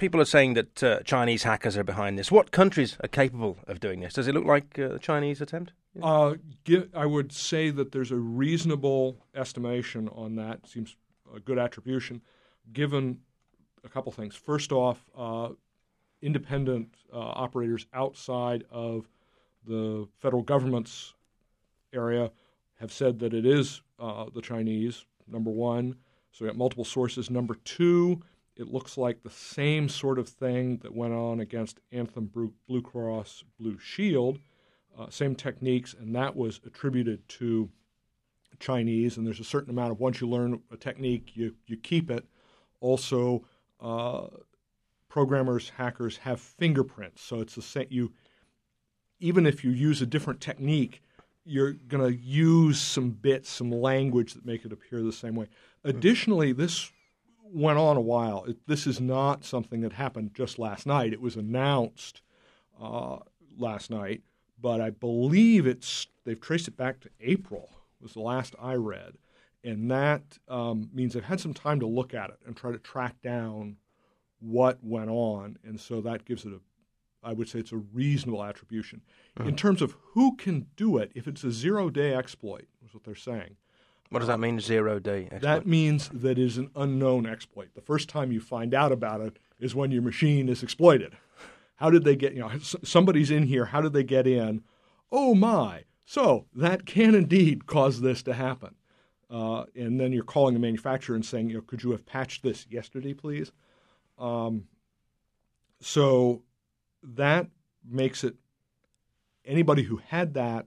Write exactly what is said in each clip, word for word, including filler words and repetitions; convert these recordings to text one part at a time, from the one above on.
people are saying that uh, Chinese hackers are behind this. What countries are capable of doing this? Does it look like uh, a Chinese attempt? Yeah. Uh, give, I would say that there's a reasonable estimation on that. Seems a good attribution, given a couple things. First off, uh, independent uh, operators outside of the federal government's area have said that it is uh, the Chinese, number one. So we got multiple sources. Number two, it looks like the same sort of thing that went on against Anthem Blue Cross Blue Shield, uh, same techniques, and that was attributed to Chinese. And there's a certain amount of, once you learn a technique, you, you keep it. Also, uh, programmers, hackers have fingerprints. So it's the same. You, even if you use a different technique, you're going to use some bits, some language that make it appear the same way. Additionally, this went on a while. It, this is not something that happened just last night. It was announced uh, last night, but I believe it's they've traced it back to April, was the last I read. And that um, means they've had some time to look at it and try to track down what went on. And so that gives it a, I would say it's a reasonable attribution. Uh-huh. In terms of who can do it, if it's a zero-day exploit, is what they're saying. What does that mean, zero-day exploit? That means that it is an unknown exploit. The first time you find out about it is when your machine is exploited. How did they get, you know, somebody's in here, how did they get in? Oh, my. So that can indeed cause this to happen. Uh, and then you're calling the manufacturer and saying, you know, could you have patched this yesterday, please? Um, so that makes it, anybody who had that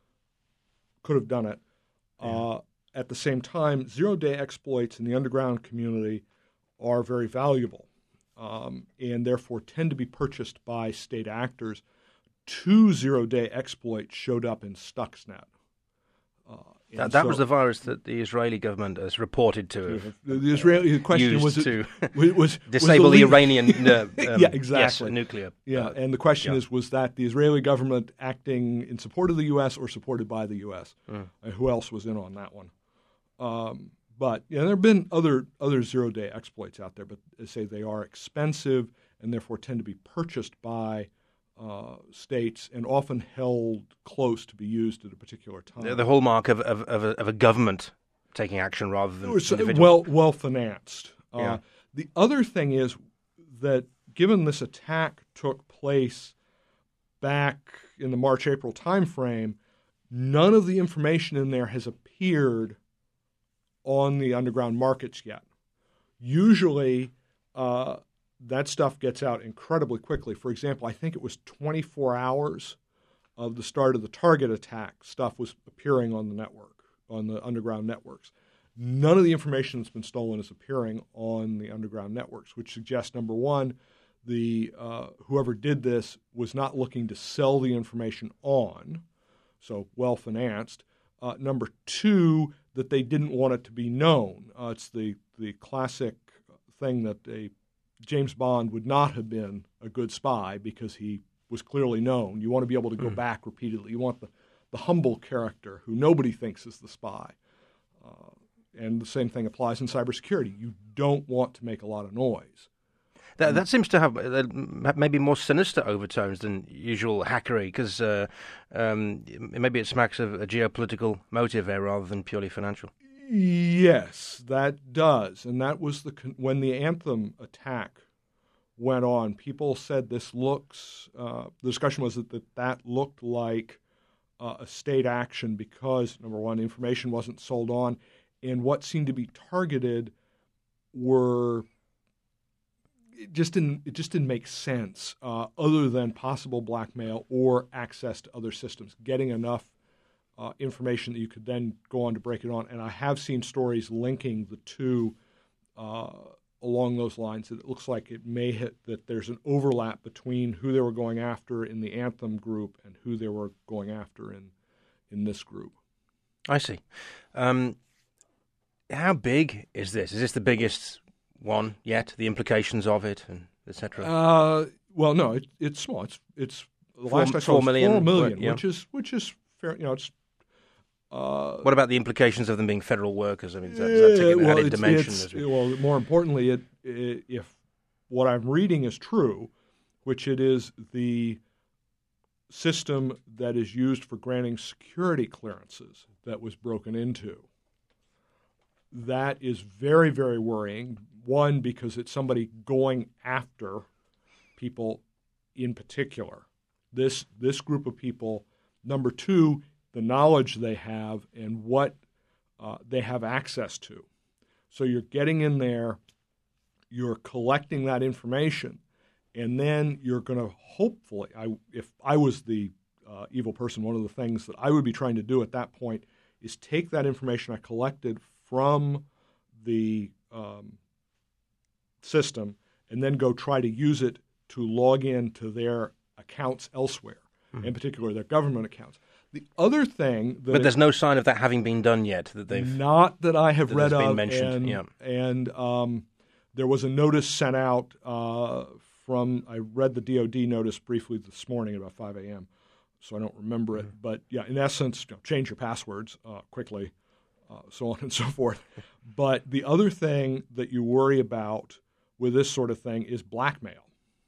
could have done it. Yeah. Uh, at the same time, zero-day exploits in the underground community are very valuable um, and therefore tend to be purchased by state actors. Two zero-day exploits showed up in Stuxnet. Uh, that that so, was the virus that the Israeli government has reported to have the, the Israeli question used was it, to was, was, disable was the, the Iranian uh, um, yeah, exactly. yes, nuclear. Yeah, uh, and the question yeah. is, was that the Israeli government acting in support of the U S or supported by the U S? Mm. Uh, who else was in on that one? Um, but yeah, there have been other other zero-day exploits out there, but they say they are expensive and therefore tend to be purchased by uh, states and often held close to be used at a particular time. The, the hallmark of of, of, a, of a government taking action rather than It's individual. well well financed. Yeah. Uh, the other thing is that given this attack took place back in the March-April timeframe, none of the information in there has appeared on the underground markets yet. Usually, uh, that stuff gets out incredibly quickly. For example, I think it was twenty-four hours of the start of the Target attack, stuff was appearing on the network, on the underground networks. None of the information that's been stolen is appearing on the underground networks, which suggests, number one, the uh, whoever did this was not looking to sell the information on, so well-financed. Uh, number two, that they didn't want it to be known. Uh, it's the, the classic thing that a James Bond would not have been a good spy because he was clearly known. You want to be able to go mm. back repeatedly. You want the, the humble character who nobody thinks is the spy. Uh, and the same thing applies in cybersecurity. You don't want to make a lot of noise. That, that seems to have uh, maybe more sinister overtones than usual hackery, because uh, um, maybe it smacks of a geopolitical motive there rather than purely financial. Yes, that does. And that was the con- when the Anthem attack went on, people said this looks, uh, the discussion was that that, that looked like uh, a state action because, number one, information wasn't sold on, and what seemed to be targeted were... It just didn't. It just didn't make sense, uh, other than possible blackmail or access to other systems. Getting enough uh, information that you could then go on to break it on. And I have seen stories linking the two uh, along those lines. That it looks like it may hit that there's an overlap between who they were going after in the Anthem group and who they were going after in in this group. I see. Um, how big is this? Is this the biggest one yet? The implications of it, and et cetera. Uh, well, no, it, it's small. It's it's the four, last I saw four was million, four million, yeah. which is which is fair. You know, it's. Uh, what about the implications of them being federal workers? I mean, does that, does that take an well, added it's, dimension? it's, As we... Well, more importantly, it, it, if what I'm reading is true, which it is the system that is used for granting security clearances that was broken into. That is very, very worrying. One, because it's somebody going after people in particular. This this group of people. Number two, the knowledge they have and what uh, they have access to. So you're getting in there, you're collecting that information, and then you're going to hopefully, I, if I was the uh, evil person, one of the things that I would be trying to do at that point is take that information I collected from the um, system and then go try to use it to log in to their accounts elsewhere, mm-hmm. in particular their government accounts. The other thing that... But there's no sign of that having been done yet, that they've... Not that I have that read been of. mentioned. And, yeah. and um, there was a notice sent out uh, from... I read the D O D notice briefly this morning at about five a.m., so I don't remember it. Mm-hmm. But, yeah, in essence, you know, change your passwords uh, quickly, uh, so on and so forth. But the other thing that you worry about with this sort of thing is blackmail.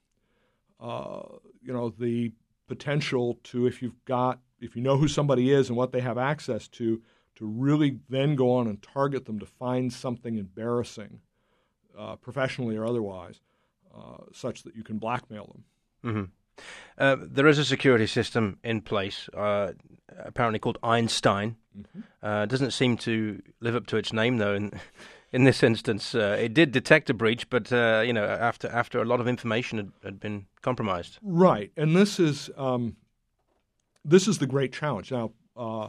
Uh, you know, the potential to, if you've got... if you know who somebody is and what they have access to, to really then go on and target them to find something embarrassing, uh, professionally or otherwise, uh, such that you can blackmail them. Mm-hmm. Uh, there is a security system in place, uh, apparently called Einstein. Mm-hmm. Uh, doesn't seem to live up to its name, though. In in this instance, uh, it did detect a breach, but uh, you know, after after a lot of information had, had been compromised. Right, and this is. Um, This is the great challenge. Now, uh,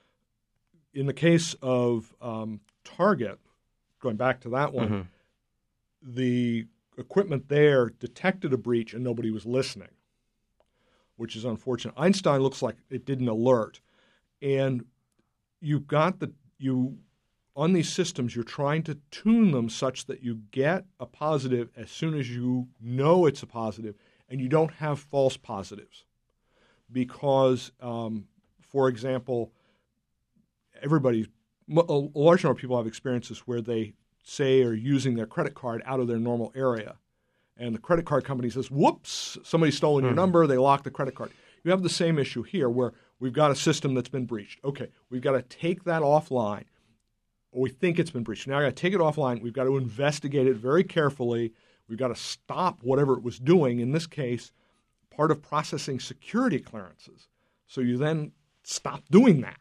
in the case of um, Target, going back to that one, mm-hmm. the equipment there detected a breach and nobody was listening, which is unfortunate. Einstein looks like it didn't alert. And you've got the you on these systems, you're trying to tune them such that you get a positive as soon as you know it's a positive, and you don't have false positives. Because, um, for example, everybody, a large number of people have experiences where they say are using their credit card out of their normal area. And the credit card company says, whoops, somebody's stolen your mm. number, they lock the credit card. You have the same issue here where we've got a system that's been breached. Okay, we've got to take that offline. Or we think it's been breached. Now I've got to take it offline. We've got to investigate it very carefully. We've got to stop whatever it was doing. In this case, part of processing security clearances. So you then stop doing that.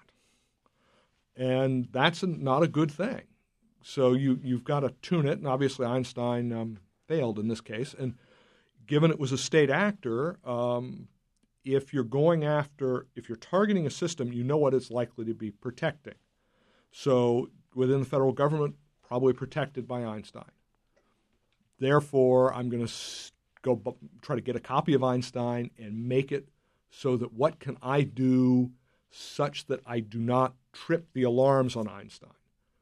And that's a, not a good thing. So you, you've got to tune it, and obviously Einstein um, failed in this case. And given it was a state actor, um, if you're going after, if you're targeting a system, you know what it's likely to be protecting. So within the federal government, probably protected by Einstein. Therefore, I'm going to st- go b- try to get a copy of Einstein and make it so that what can I do such that I do not trip the alarms on Einstein,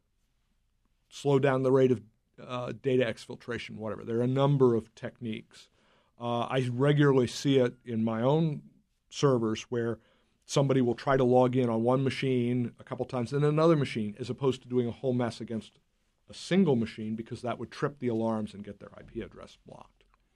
slow down the rate of uh, data exfiltration, whatever. There are a number of techniques. Uh, I regularly see it in my own servers where somebody will try to log in on one machine a couple times and another machine, as opposed to doing a whole mess against a single machine, because that would trip the alarms and get their I P address blocked.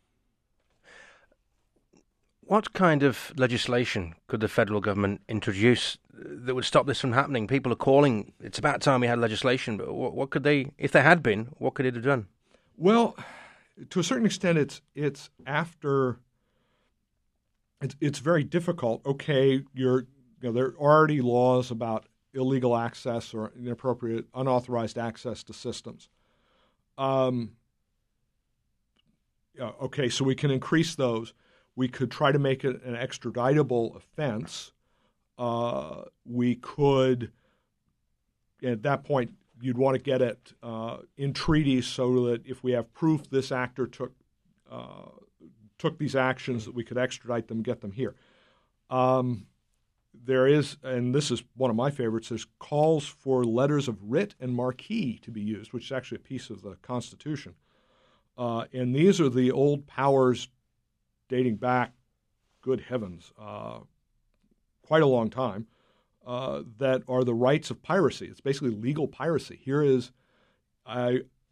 What kind of legislation could the federal government introduce that would stop this from happening? People are calling, it's about time we had legislation, but what, what could they, if there had been, what could it have done? Well, to a certain extent, it's it's after, it's, it's very difficult. Okay, you're, you know, there are already laws about illegal access or inappropriate, unauthorized access to systems. Um, yeah, okay, so we can increase those. We could try to make it an extraditable offense. Uh, we could, at that point, you'd want to get it uh, in treaties so that if we have proof this actor took uh, took these actions, that we could extradite them, get them here. Um, there is, and this is one of my favorites, there's calls for letters of writ and marquee to be used, which is actually a piece of the Constitution. Uh, and these are the old powers dating back, good heavens, uh, quite a long time, uh, that are the rights of piracy. It's basically legal piracy. Here is, I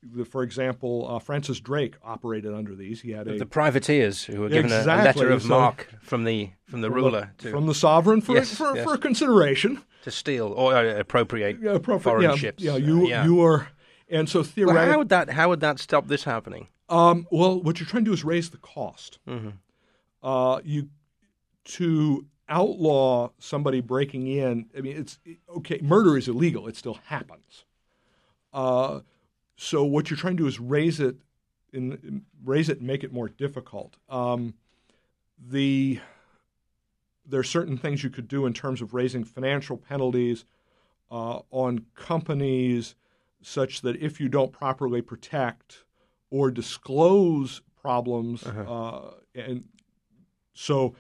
the, for example, uh, Francis Drake operated under these. He had a the privateers who were given exactly. a, a letter of so, marque from the from the from ruler the, to, from the sovereign for yes, for, yes. for consideration to steal or uh, appropriate yeah, appropriate, foreign yeah, ships. Yeah, you uh, yeah. you are, and so Well, theoretically, how would that how would that stop this happening? Um, well, what you're trying to do is raise the cost. Mm-hmm. Uh, you to outlaw somebody breaking in. I mean, it's okay. Murder is illegal; it still happens. Uh, so what you're trying to do is raise it, in, in raise it, and make it more difficult. Um, the there are certain things you could do in terms of raising financial penalties uh, on companies, such that if you don't properly protect or disclose problems, uh-huh. uh, and so.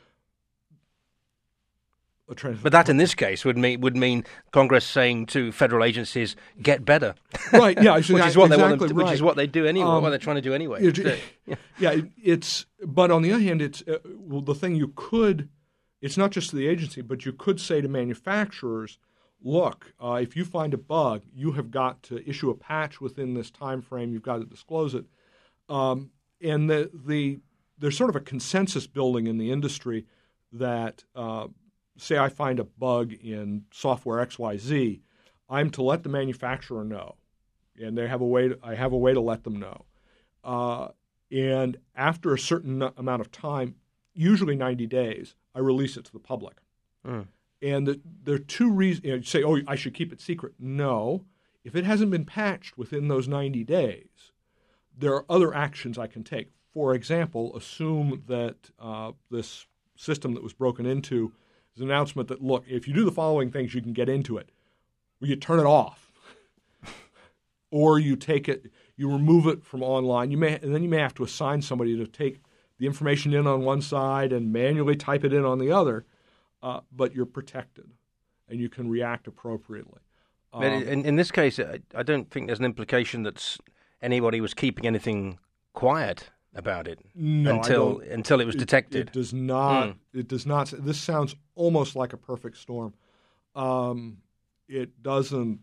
But that, in this case, would mean would mean Congress saying to federal agencies, "Get better," right? Yeah, which is what exactly they want them to, right. which is what they do anyway. Um, what they're trying to do anyway. It, so, yeah. yeah, it's. But on the other hand, it's uh, well, the thing you could. It's not just to the agency, but you could say to manufacturers, "Look, uh, if you find a bug, you have got to issue a patch within this time frame. You've got to disclose it." Um, and the the there's sort of a consensus building in the industry that. Uh, Say I find a bug in software X Y Z, I'm to let the manufacturer know, and they have a way. To, I have a way to let them know. Uh, and after a certain amount of time, usually ninety days, I release it to the public. Mm. And the, there are two reasons. You know, you say, "Oh, I should keep it secret." No, if it hasn't been patched within those ninety days, there are other actions I can take. For example, assume that uh, this system that was broken into. There's an announcement that, look, if you do the following things, you can get into it. Or you turn it off. Or you take it, you remove it from online. You may, and then you may have to assign somebody to take the information in on one side and manually type it in on the other. Uh, but you're protected, and you can react appropriately. Um, in, in this case, I, I don't think there's an implication that anybody was keeping anything quiet about it no, until until it was detected. It, it does not. Mm. It does not. This sounds almost like a perfect storm. Um, it doesn't.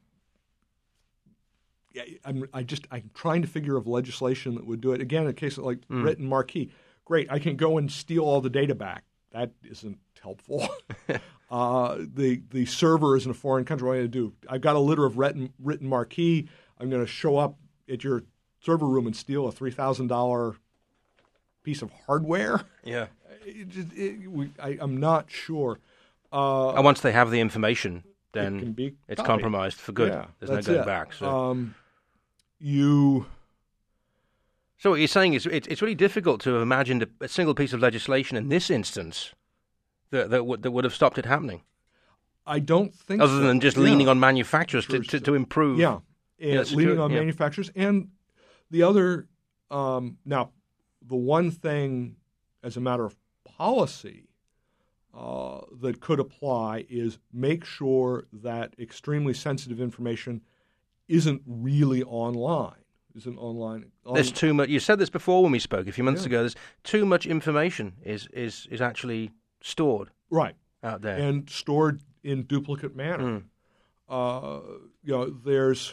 I'm. I just. I'm trying to figure of legislation that would do it. Again, in a case of like mm. written marquee, great. I can go and steal all the data back. That isn't helpful. uh, the the server is in a foreign country. What am I going to do? I've got a litter of written written marquee. I'm going to show up at your server room and steal a three thousand dollar. Piece of hardware. Yeah, it, it, we, I, I'm not sure. Uh, and once they have the information, then it can be it's copied. compromised for good. Yeah, There's no going it. back. So, um, you. So what you're saying is it, it's really difficult to imagine a, a single piece of legislation in this instance that that, w- that would have stopped it happening. I don't think, other so. than just yeah. leaning on manufacturers to, to, to improve. Yeah, and yeah, leaning on yeah. manufacturers, and the other um, now. The one thing, as a matter of policy, uh, that could apply is make sure that extremely sensitive information isn't really online. Isn't online. On, there's too much. You said this before when we spoke a few months yeah. ago. There's too much information is, is, is actually stored right out there and stored in duplicate manner. Mm. Uh, you know, there's,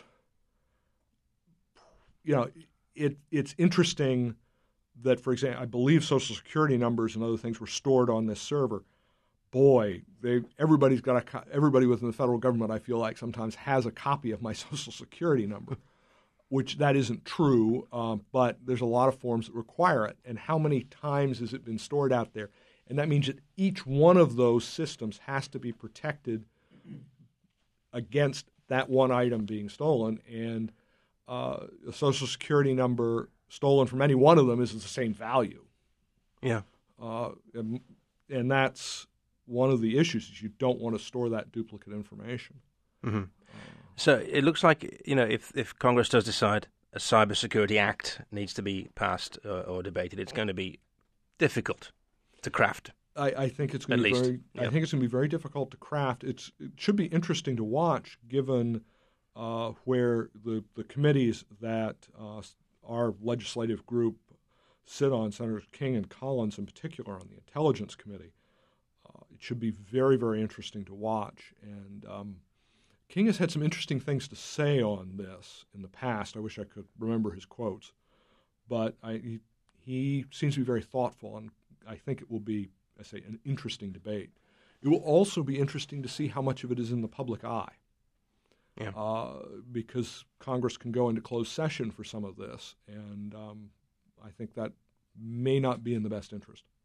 you know, it it's interesting. That, for example, I believe Social Security numbers and other things were stored on this server. Boy, they everybody's got a co- everybody within the federal government. I feel like sometimes has a copy of my Social Security number, which that isn't true. Um, but there's a lot of forms that require it. And how many times has it been stored out there? And that means that each one of those systems has to be protected against that one item being stolen. And uh, a Social Security number. Stolen from any one of them is the same value. Yeah. Uh, and, and that's one of the issues is you don't want to store that duplicate information. Mm-hmm. Uh, so it looks like, you know, if, if Congress does decide a Cybersecurity Act needs to be passed uh, or debated, it's going to be difficult to craft. I, I think it's going to be least. very. Yeah. I think it's going to be very difficult to craft. It's it should be interesting to watch, given uh, where the the committees that uh, our legislative group sit on, Senators King and Collins in particular, on the Intelligence Committee. Uh, it should be very, very interesting to watch. And um, King has had some interesting things to say on this in the past. I wish I could remember his quotes. But I, he, he seems to be very thoughtful, and I think it will be, I say, an interesting debate. It will also be interesting to see how much of it is in the public eye. Yeah. Uh, because Congress can go into closed session for some of this, and um, I think that may not be in the best interest.